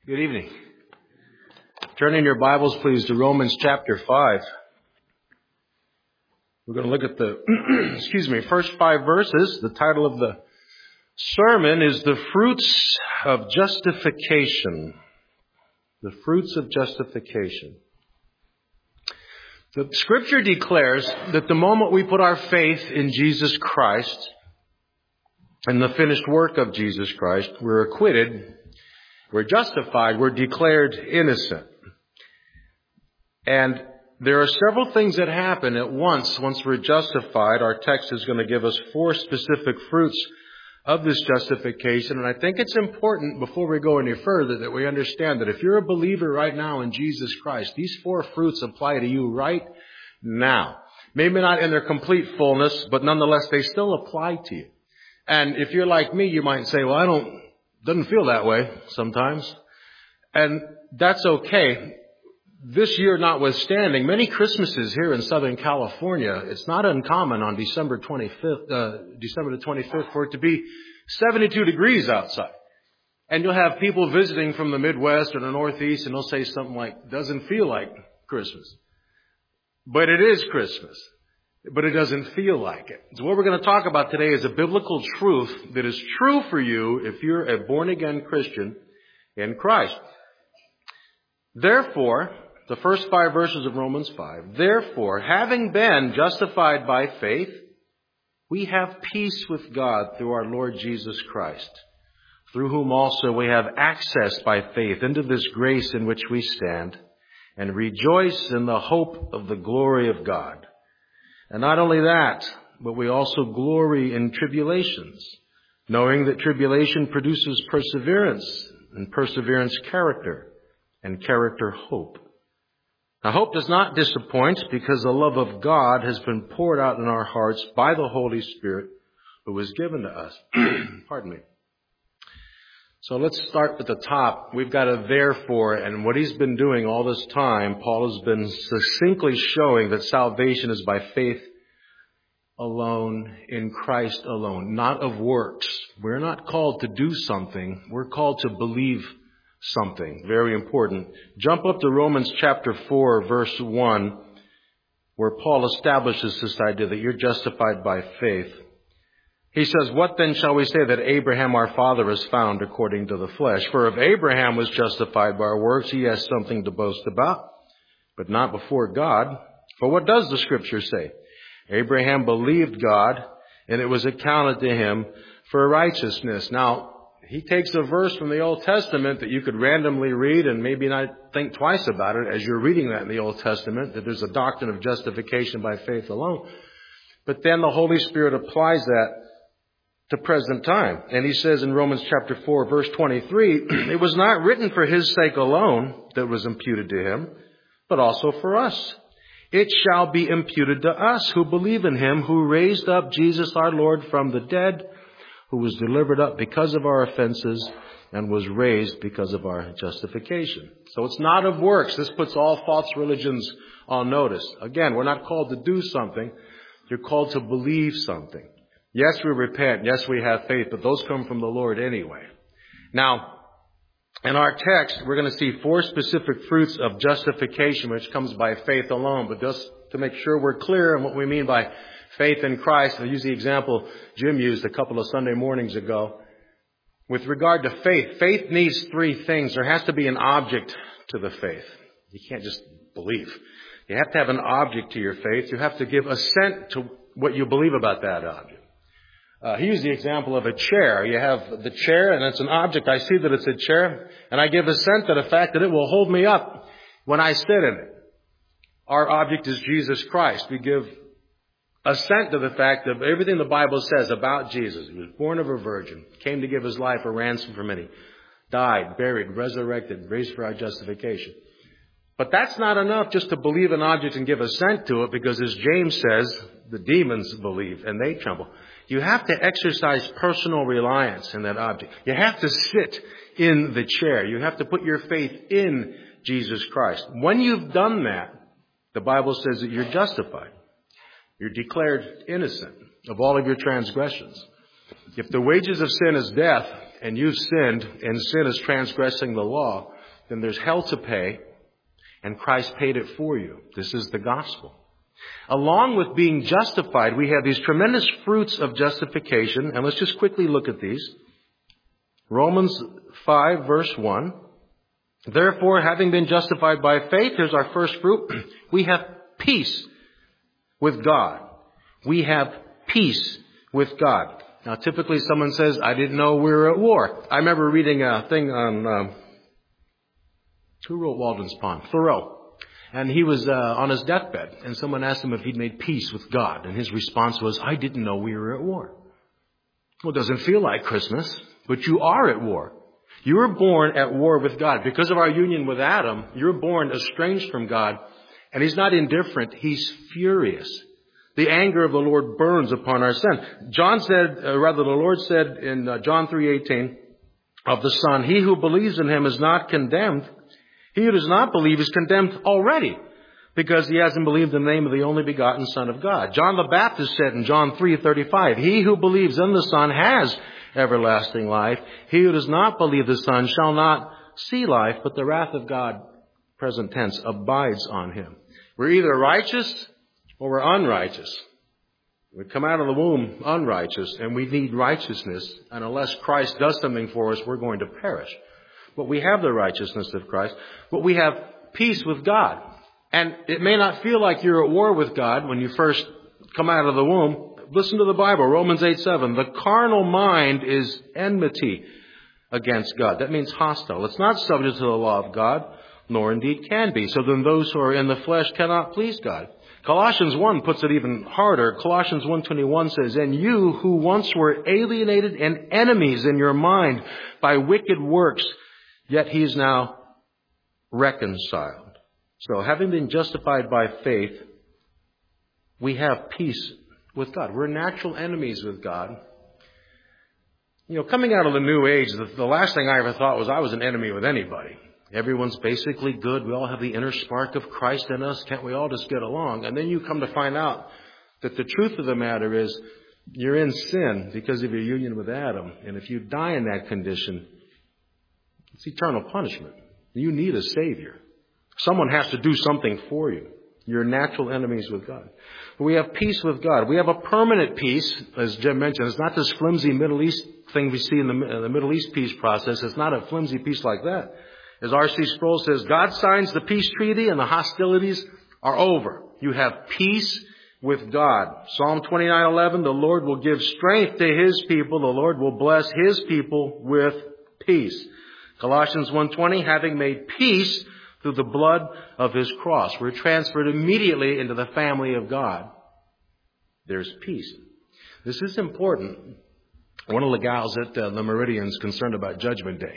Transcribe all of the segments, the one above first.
Good evening. Turn in your Bibles, please, to Romans chapter 5. We're going to look at the, first 5 verses. The title of the sermon is The Fruits of Justification. The Fruits of Justification. The Scripture declares that the moment we put our faith in Jesus Christ and the finished work of Jesus Christ, we're acquitted, we're justified, we're declared innocent. And there are several things that happen at once we're justified. Our text is going to give us 4 specific fruits of this justification. And I think it's important, before we go any further, that we understand that if you're a believer right now in Jesus Christ, these 4 fruits apply to you right now. Maybe not in their complete fullness, but nonetheless, they still apply to you. And if you're like me, you might say, well, doesn't feel that way sometimes. And that's okay. This year notwithstanding, many Christmases here in Southern California, it's not uncommon on December the 25th, for it to be 72 degrees outside. And you'll have people visiting from the Midwest or the Northeast, and they'll say something like, doesn't feel like Christmas. But it is Christmas. But it doesn't feel like it. So what we're going to talk about today is a biblical truth that is true for you if you're a born-again Christian in Christ. Therefore, the first 5 verses of Romans 5, therefore, having been justified by faith, we have peace with God through our Lord Jesus Christ, through whom also we have access by faith into this grace in which we stand, and rejoice in the hope of the glory of God. And not only that, but we also glory in tribulations, knowing that tribulation produces perseverance, and perseverance character, and character hope. Now, hope does not disappoint, because the love of God has been poured out in our hearts by the Holy Spirit who was given to us. Pardon me. So let's start at the top. We've got a therefore, and what he's been doing all this time, Paul has been succinctly showing that salvation is by faith alone, in Christ alone, not of works. We're not called to do something. We're called to believe something. Very important. Jump up to Romans chapter 4, verse 1, where Paul establishes this idea that you're justified by faith. He says, what then shall we say that Abraham our father has found according to the flesh? For if Abraham was justified by works, he has something to boast about, but not before God. For what does the Scripture say? Abraham believed God, and it was accounted to him for righteousness. Now, he takes a verse from the Old Testament that you could randomly read and maybe not think twice about it as you're reading that in the Old Testament, that there's a doctrine of justification by faith alone. But then the Holy Spirit applies that to present time. And he says in Romans chapter 4, verse 23, it was not written for his sake alone that was imputed to him, but also for us. It shall be imputed to us who believe in him who raised up Jesus our Lord from the dead, who was delivered up because of our offenses and was raised because of our justification. So it's not of works. This puts all false religions on notice. Again, we're not called to do something. You're called to believe something. Yes, we repent. Yes, we have faith, but those come from the Lord anyway. Now, in our text, we're going to see 4 specific fruits of justification, which comes by faith alone. But just to make sure we're clear on what we mean by faith in Christ, I'll use the example Jim used a couple of Sunday mornings ago. With regard to faith, faith needs 3 things. There has to be an object to the faith. You can't just believe. You have to have an object to your faith. You have to give assent to what you believe about that object. He used the example of a chair. You have the chair, and it's an object. I see that it's a chair, and I give assent to the fact that it will hold me up when I sit in it. Our object is Jesus Christ. We give assent to the fact of everything the Bible says about Jesus. He was born of a virgin, came to give his life a ransom for many, died, buried, resurrected, raised for our justification. But that's not enough just to believe an object and give assent to it, because as James says, the demons believe and they tremble. You have to exercise personal reliance in that object. You have to sit in the chair. You have to put your faith in Jesus Christ. When you've done that, the Bible says that you're justified. You're declared innocent of all of your transgressions. If the wages of sin is death, and you've sinned, and sin is transgressing the law, then there's hell to pay, and Christ paid it for you. This is the gospel. Along with being justified, we have these tremendous fruits of justification, and let's just quickly look at these. Romans 5, verse 1. Therefore, having been justified by faith, here's our first fruit, we have peace with God. We have peace with God. Now, typically someone says, I didn't know we were at war. I remember reading a thing on, who wrote Walden's Pond? Thoreau. And he was on his deathbed, and someone asked him if he'd made peace with God. And his response was, I didn't know we were at war. Well, it doesn't feel like Christmas, but you are at war. You were born at war with God. Because of our union with Adam, you're born estranged from God. And He's not indifferent. He's furious. The anger of the Lord burns upon our sin. The Lord said in John 3:18 of the Son, He who believes in Him is not condemned. He who does not believe is condemned already, because he hasn't believed in the name of the only begotten Son of God. John the Baptist said in John 3:35, He who believes in the Son has everlasting life. He who does not believe the Son shall not see life, but the wrath of God, present tense, abides on him. We're either righteous or we're unrighteous. We come out of the womb unrighteous, and we need righteousness. And unless Christ does something for us, we're going to perish. But we have the righteousness of Christ. But we have peace with God. And it may not feel like you're at war with God when you first come out of the womb. Listen to the Bible, Romans 8:7. The carnal mind is enmity against God. That means hostile. It's not subject to the law of God, nor indeed can be. So then those who are in the flesh cannot please God. Colossians 1 puts it even harder. Colossians 1:21 says, And you who once were alienated and enemies in your mind by wicked works, yet He is now reconciled. So having been justified by faith, we have peace with God. We're natural enemies with God. You know, coming out of the New Age, the last thing I ever thought was I was an enemy with anybody. Everyone's basically good. We all have the inner spark of Christ in us. Can't we all just get along? And then you come to find out that the truth of the matter is you're in sin because of your union with Adam. And if you die in that condition, it's eternal punishment. You need a Savior. Someone has to do something for you. You're natural enemies with God. But we have peace with God. We have a permanent peace, as Jim mentioned. It's not this flimsy Middle East thing we see in the Middle East peace process. It's not a flimsy peace like that. As R.C. Sproul says, God signs the peace treaty and the hostilities are over. You have peace with God. Psalm 29:11, the Lord will give strength to His people. The Lord will bless His people with peace. Colossians 1:20, having made peace through the blood of His cross. We're transferred immediately into the family of God. There's peace. This is important. One of the gals at the Meridian's concerned about Judgment Day.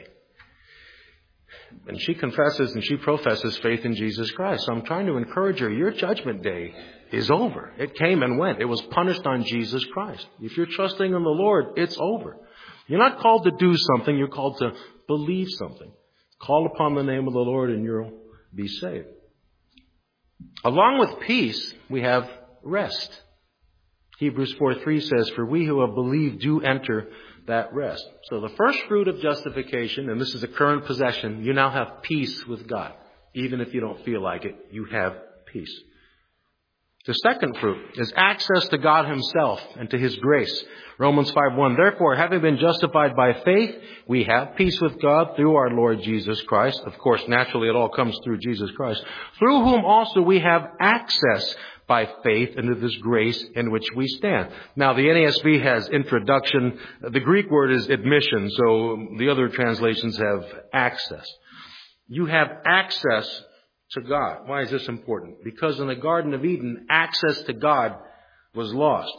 And she confesses and she professes faith in Jesus Christ. So I'm trying to encourage her, your Judgment Day is over. It came and went. It was punished on Jesus Christ. If you're trusting in the Lord, it's over. You're not called to do something. You're called to believe something. Call upon the name of the Lord and you'll be saved. Along with peace, we have rest. Hebrews 4:3 says, For we who have believed do enter that rest. So the first fruit of justification, and this is a current possession, you now have peace with God. Even if you don't feel like it, you have peace. The second fruit is access to God Himself and to His grace. Romans 5:1, Therefore, having been justified by faith, we have peace with God through our Lord Jesus Christ. Of course, naturally, it all comes through Jesus Christ. Through whom also we have access by faith into this grace in which we stand. Now, the NASB has introduction. The Greek word is admission, so the other translations have access. You have access to God. Why is this important? Because in the Garden of Eden, access to God was lost.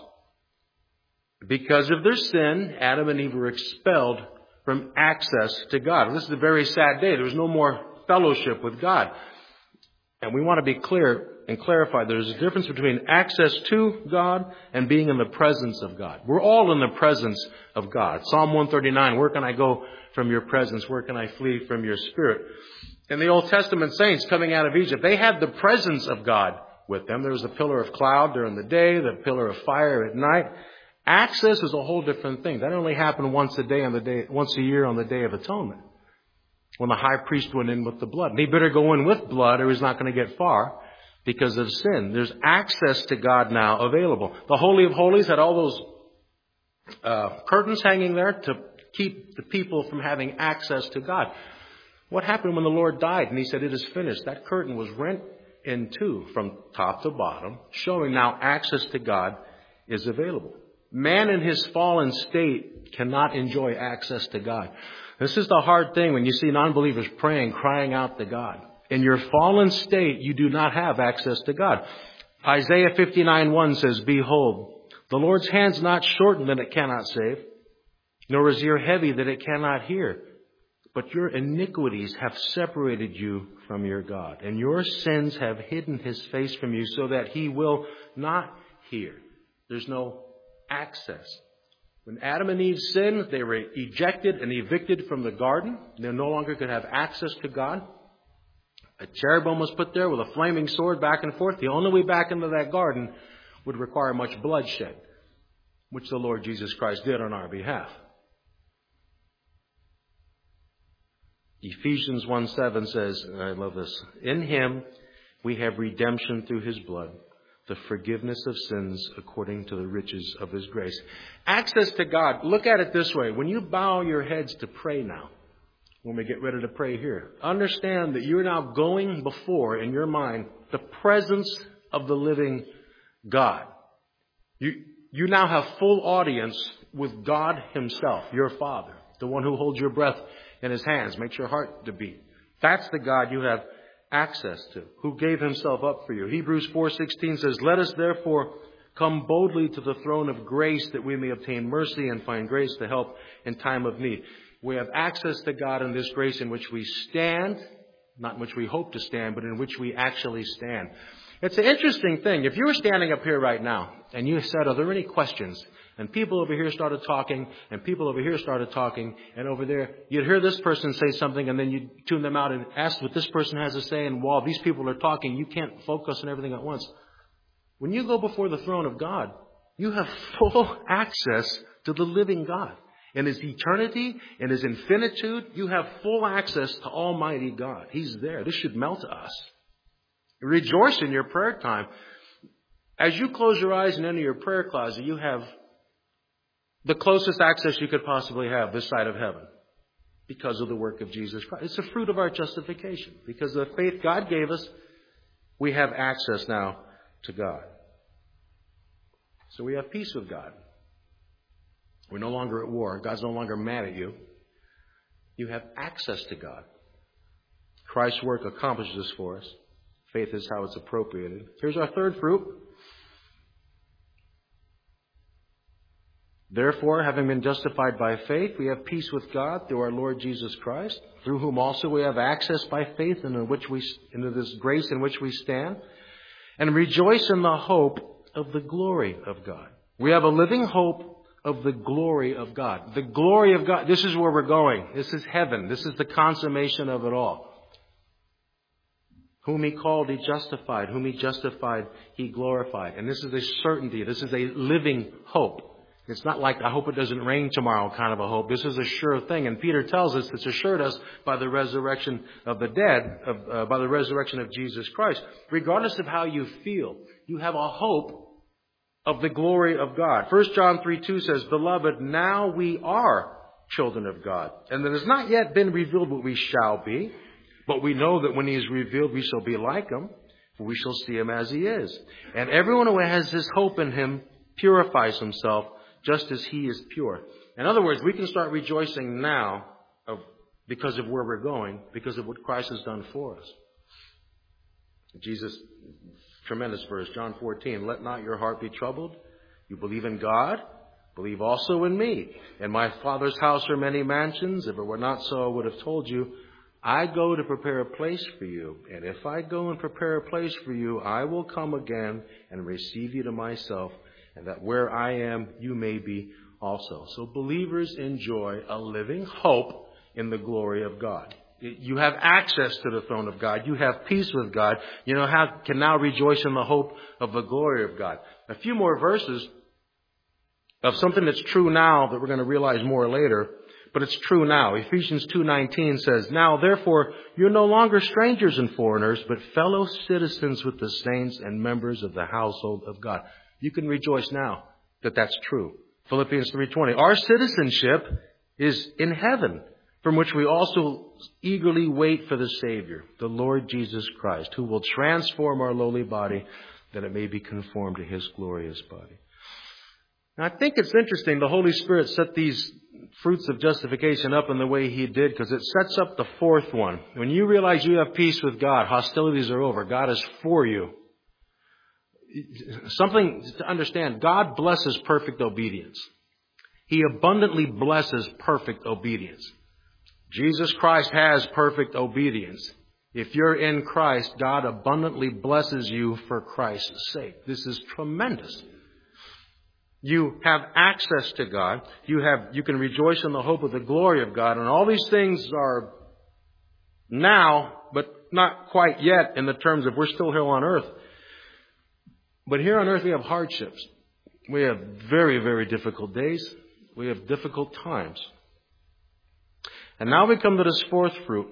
Because of their sin, Adam and Eve were expelled from access to God. This is a very sad day. There was no more fellowship with God. And we want to be clear and clarify there's a difference between access to God and being in the presence of God. We're all in the presence of God. Psalm 139, where can I go from your presence? Where can I flee from your spirit? And the Old Testament saints coming out of Egypt, they had the presence of God with them. There was a pillar of cloud during the day, the pillar of fire at night. Access is a whole different thing. That only happened once a year on the Day of Atonement. when the high priest went in with the blood. And he better go in with blood or he's not going to get far because of sin. There's access to God now available. The Holy of Holies had all those curtains hanging there to keep the people from having access to God. What happened when the Lord died and he said, "It is finished"? That curtain was rent in two from top to bottom, showing now access to God is available. Man in his fallen state cannot enjoy access to God. This is the hard thing when you see non-believers praying, crying out to God. In your fallen state, you do not have access to God. Isaiah 59:1 says, "Behold, the Lord's hand's not shortened that it cannot save, nor his ear heavy that it cannot hear. But your iniquities have separated you from your God, and your sins have hidden his face from you so that he will not hear." There's no access. When Adam and Eve sinned, they were ejected and evicted from the garden. They no longer could have access to God. A cherubim was put there with a flaming sword back and forth. The only way back into that garden would require much bloodshed, which the Lord Jesus Christ did on our behalf. Ephesians 1:7 says, and I love this, "In him we have redemption through his blood, the forgiveness of sins according to the riches of his grace." Access to God. Look at it this way. When you bow your heads to pray now, when we get ready to pray here, understand that you're now going before, in your mind, the presence of the living God. You now have full audience with God himself, your Father, the one who holds your breath in his hands, makes your heart to beat. That's the God you have access to, who gave himself up for you. Hebrews 4:16 says, "Let us therefore come boldly to the throne of grace that we may obtain mercy and find grace to help in time of need." We have access to God in this grace in which we stand, not in which we hope to stand, but in which we actually stand. It's an interesting thing. If you were standing up here right now and you said, "Are there any questions?" And people over here started talking, and people over here started talking, and over there, you'd hear this person say something, and then you'd tune them out and ask what this person has to say, and while these people are talking, you can't focus on everything at once. When you go before the throne of God, you have full access to the living God. In his eternity, in his infinitude, you have full access to Almighty God. He's there. This should melt us. Rejoice in your prayer time. As you close your eyes and enter your prayer closet, you have the closest access you could possibly have this side of heaven because of the work of Jesus Christ. It's the fruit of our justification. Because of the faith God gave us, we have access now to God. So we have peace with God. We're no longer at war. God's no longer mad at you. You have access to God. Christ's work accomplishes this for us. Faith is how it's appropriated. Here's our third fruit. Therefore, having been justified by faith, we have peace with God through our Lord Jesus Christ, through whom also we have access by faith into this grace in which we stand, and rejoice in the hope of the glory of God. We have a living hope of the glory of God. The glory of God. This is where we're going. This is heaven. This is the consummation of it all. Whom he called, he justified. Whom he justified, he glorified. And this is a certainty. This is a living hope. It's not like, "I hope it doesn't rain tomorrow" kind of a hope. This is a sure thing. And Peter tells us it's assured us by the resurrection of the dead, by the resurrection of Jesus Christ. Regardless of how you feel, you have a hope of the glory of God. 1 John 3:2 says, "Beloved, now we are children of God. And it has not yet been revealed what we shall be. But we know that when he is revealed, we shall be like him, for we shall see him as he is. And everyone who has his hope in him purifies himself just as he is pure." In other words, we can start rejoicing now because of where we're going, because of what Christ has done for us. Jesus, tremendous verse, John 14, "Let not your heart be troubled. You believe in God, believe also in me. In my Father's house are many mansions. If it were not so, I would have told you. I go to prepare a place for you. And if I go and prepare a place for you, I will come again and receive you to myself, and that where I am, you may be also." So believers enjoy a living hope in the glory of God. You have access to the throne of God. You have peace with God. You can now rejoice in the hope of the glory of God. A few more verses of something that's true now that we're going to realize more later. But it's true now. Ephesians 2:19 says, "Now therefore you're no longer strangers and foreigners, but fellow citizens with the saints and members of the household of God." You can rejoice now that that's true. Philippians 3:20, "Our citizenship is in heaven, from which we also eagerly wait for the Savior, the Lord Jesus Christ, who will transform our lowly body that it may be conformed to His glorious body." Now, I think it's interesting the Holy Spirit set these fruits of justification up in the way He did, because it sets up the fourth one. When you realize you have peace with God, hostilities are over, God is for you. Something to understand, God blesses perfect obedience. He abundantly blesses perfect obedience. Jesus Christ has perfect obedience. If you're in Christ, God abundantly blesses you for Christ's sake. This is tremendous. You have access to God. You can rejoice in the hope of the glory of God. And all these things are now, but not quite yet in the terms of we're still here on earth. But here on earth we have hardships. We have very, very difficult days. We have difficult times. And now we come to this fourth fruit.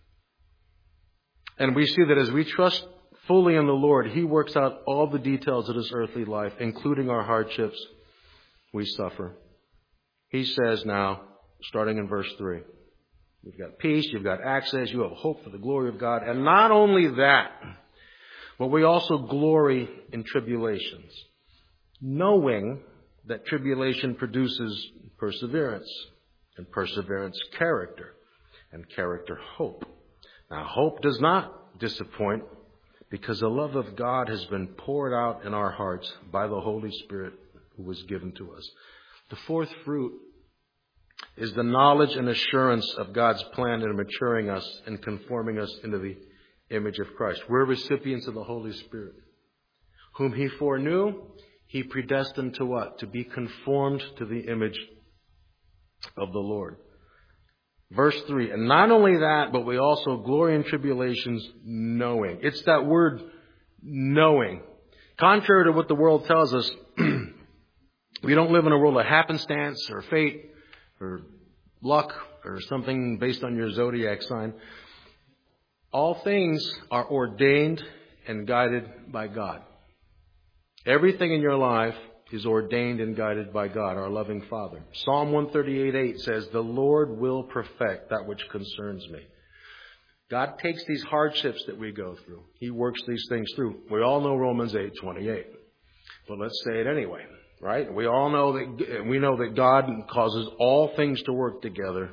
And we see that as we trust fully in the Lord, He works out all the details of this earthly life, including our hardships we suffer. He says now, starting in verse 3, you've got peace, you've got access, you have hope for the glory of God. And not only that, but we also glory in tribulations, knowing that tribulation produces perseverance, and perseverance character, and character hope. Now, hope does not disappoint, because the love of God has been poured out in our hearts by the Holy Spirit who was given to us. The fourth fruit is the knowledge and assurance of God's plan in maturing us and conforming us into the image of Christ. We're recipients of the Holy Spirit, whom He foreknew, He predestined to what? To be conformed to the image of the Lord. Verse 3, and not only that, but we also glory in tribulations, knowing. It's that word, knowing. Contrary to what the world tells us, we don't live in a world of happenstance or fate or luck or something based on your zodiac sign. All things are ordained and guided by God. Everything in your life is ordained and guided by God, our loving Father. Psalm 138:8 says, "The Lord will perfect that which concerns me." God takes these hardships that we go through. He works these things through. We all know Romans 8:28. But let's say it anyway, right? We know that God causes all things to work together.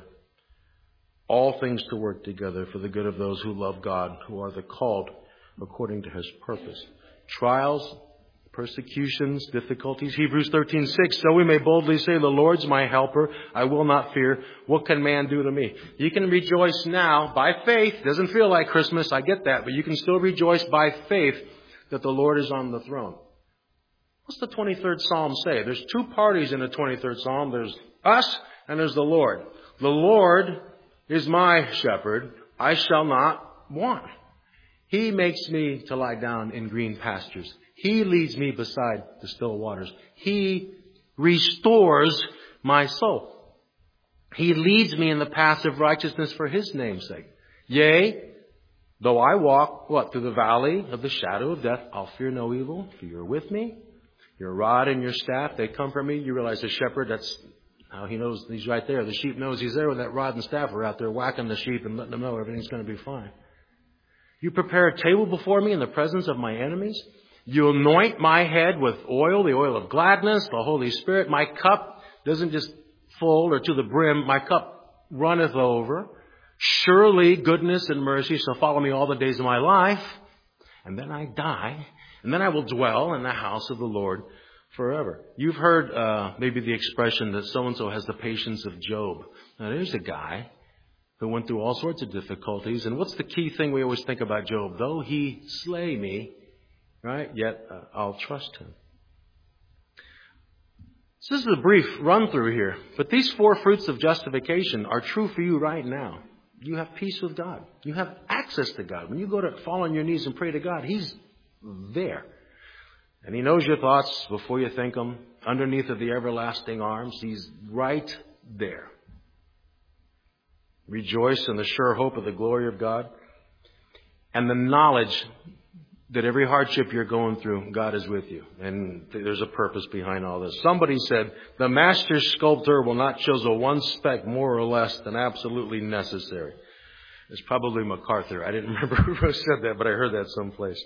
All things to work together for the good of those who love God, who are the called according to His purpose. Trials, persecutions, difficulties. Hebrews 13:6, so we may boldly say, the Lord's my helper. I will not fear. What can man do to me? You can rejoice now by faith. Doesn't feel like Christmas. I get that. But you can still rejoice by faith that the Lord is on the throne. What's the 23rd Psalm say? There's two parties in the 23rd Psalm. There's us and there's the Lord. The Lord is my shepherd. I shall not want. He makes me to lie down in green pastures. He leads me beside the still waters. He restores my soul. He leads me in the paths of righteousness for His name's sake. Yea, though I walk, through the valley of the shadow of death, I'll fear no evil, for you're with me. Your rod and your staff, they comfort me. You realize the shepherd, that's how he knows he's right there. The sheep knows he's there when that rod and staff are out there whacking the sheep and letting them know everything's going to be fine. You prepare a table before me in the presence of my enemies. You anoint my head with oil, the oil of gladness, the Holy Spirit. My cup doesn't just full or to the brim. My cup runneth over. Surely goodness and mercy shall follow me all the days of my life. And then I die. And then I will dwell in the house of the Lord forever. You've heard maybe the expression that so-and-so has the patience of Job. Now there's a guy who went through all sorts of difficulties. And what's the key thing we always think about Job? Though he slay me, right? Yet I'll trust him. So this is a brief run through here. But these four fruits of justification are true for you right now. You have peace with God. You have access to God. When you go to fall on your knees and pray to God, He's there. And He knows your thoughts before you think them. Underneath of the everlasting arms, He's right there. Rejoice in the sure hope of the glory of God. And the knowledge that every hardship you're going through, God is with you. And there's a purpose behind all this. Somebody said, the master sculptor will not chisel one speck more or less than absolutely necessary. It's probably MacArthur. I didn't remember who said that, but I heard that someplace.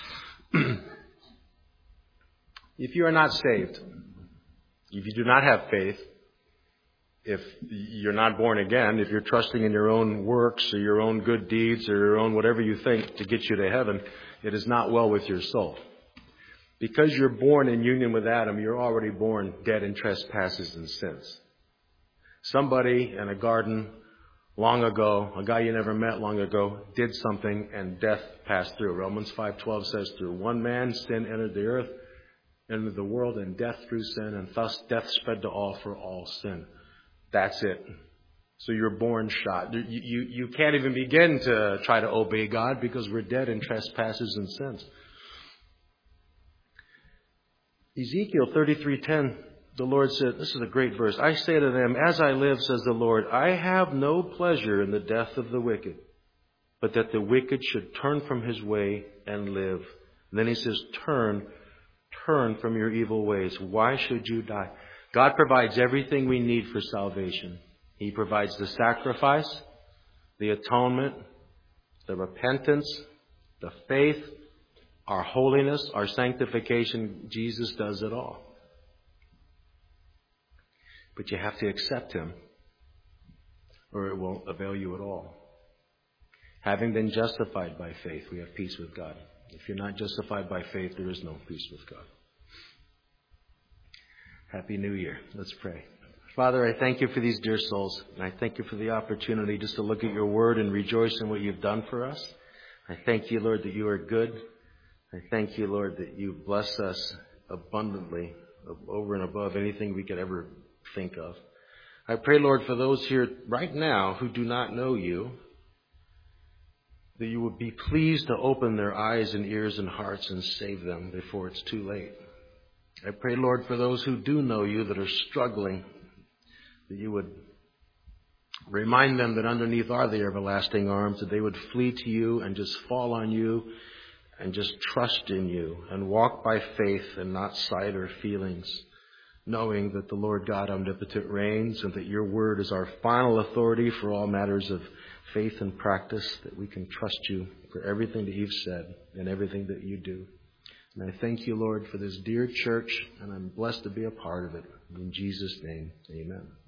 If you are not saved, if you do not have faith, if you're not born again, if you're trusting in your own works or your own good deeds or your own whatever you think to get you to heaven, it is not well with your soul. Because you're born in union with Adam, you're already born dead in trespasses and sins. Somebody in a garden long ago, a guy you never met long ago, did something and death passed through. Romans 5:12 says, through one man sin entered the earth, entered the world, and death through sin, and thus death spread to all for all sin. That's it. So you're born shot. You can't even begin to try to obey God because we're dead in trespasses and sins. Ezekiel 33:10, the Lord said, this is a great verse. I say to them, as I live, says the Lord, I have no pleasure in the death of the wicked, but that the wicked should turn from his way and live. And then he says, turn from your evil ways. Why should you die? God provides everything we need for salvation. He provides the sacrifice, the atonement, the repentance, the faith, our holiness, our sanctification. Jesus does it all. But you have to accept Him, or it won't avail you at all. Having been justified by faith, we have peace with God. If you're not justified by faith, there is no peace with God. Happy New Year. Let's pray. Father, I thank you for these dear souls. And I thank you for the opportunity just to look at your word and rejoice in what you've done for us. I thank you, Lord, that you are good. I thank you, Lord, that you bless us abundantly, over and above anything we could ever think of. I pray, Lord, for those here right now who do not know you, that you would be pleased to open their eyes and ears and hearts and save them before it's too late. I pray, Lord, for those who do know you that are struggling, that you would remind them that underneath are the everlasting arms, that they would flee to you and just fall on you and just trust in you and walk by faith and not sight or feelings, knowing that the Lord God omnipotent reigns and that your word is our final authority for all matters of faith and practice, that we can trust you for everything that you've said and everything that you do. And I thank you, Lord, for this dear church, and I'm blessed to be a part of it. In Jesus' name, amen.